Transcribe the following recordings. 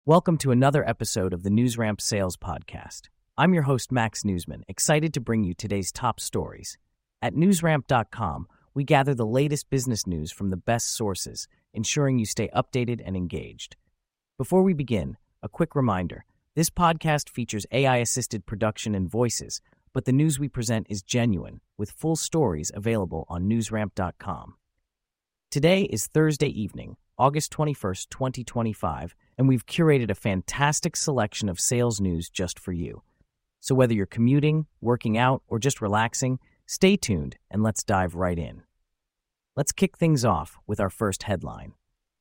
Welcome to another episode of the NewsRamp Sales Podcast. I'm your host, Max Newsman, excited to bring you today's top stories. At newsramp.com, we gather the latest business news from the best sources, ensuring you stay updated and engaged. Before we begin, a quick reminder. This podcast features AI-assisted production and voices, but the news we present is genuine, with full stories available on newsramp.com. Today is Thursday evening, August 21st, 2025, and we've curated a fantastic selection of sales news just for you. So whether you're commuting, working out, or just relaxing, stay tuned and let's dive right in. Let's kick things off with our first headline.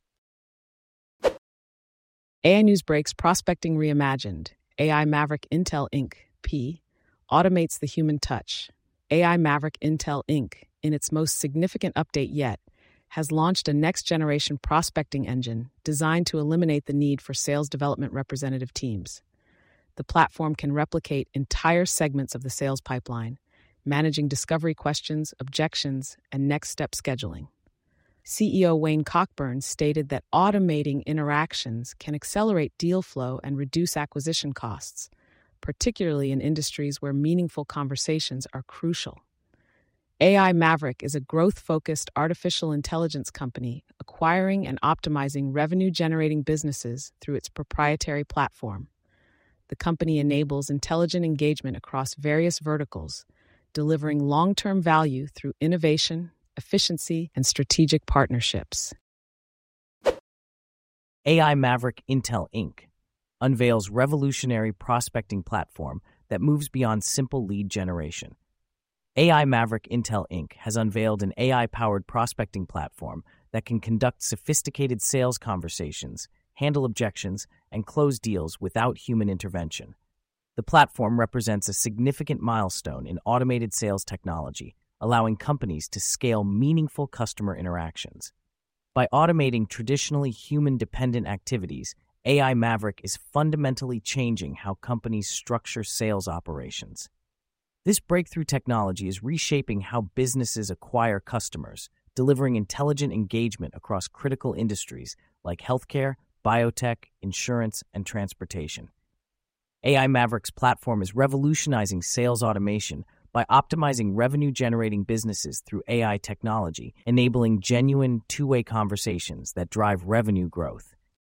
AI Newsbreak's Prospecting Reimagined. AI Maverick Intel Inc. P. automates the human touch. AI Maverick Intel Inc., in its most significant update yet, has launched a next-generation prospecting engine designed to eliminate the need for sales development representative teams. The platform can replicate entire segments of the sales pipeline, managing discovery questions, objections, and next-step scheduling. CEO Wayne Cockburn stated that automating interactions can accelerate deal flow and reduce acquisition costs, particularly in industries where meaningful conversations are crucial. AI Maverick is a growth-focused artificial intelligence company acquiring and optimizing revenue-generating businesses through its proprietary platform. The company enables intelligent engagement across various verticals, delivering long-term value through innovation, efficiency, and strategic partnerships. AI Maverick Intel Inc. unveils revolutionary prospecting platform that moves beyond simple lead generation. AI Maverick Intel Inc. has unveiled an AI-powered prospecting platform that can conduct sophisticated sales conversations, handle objections, and close deals without human intervention. The platform represents a significant milestone in automated sales technology, allowing companies to scale meaningful customer interactions. By automating traditionally human-dependent activities, AI Maverick is fundamentally changing how companies structure sales operations. This breakthrough technology is reshaping how businesses acquire customers, delivering intelligent engagement across critical industries like healthcare, biotech, insurance, and transportation. AI Maverick's platform is revolutionizing sales automation by optimizing revenue-generating businesses through AI technology, enabling genuine two-way conversations that drive revenue growth.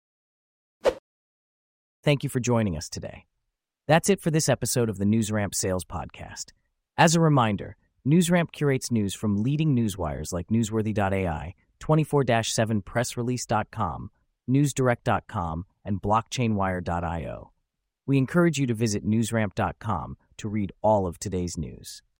Thank you for joining us today. That's it for this episode of the NewsRamp Sales Podcast. As a reminder, NewsRamp curates news from leading newswires like Newsworthy.ai, 24/7pressrelease.com, NewsDirect.com, and BlockchainWire.io. We encourage you to visit NewsRamp.com to read all of today's news.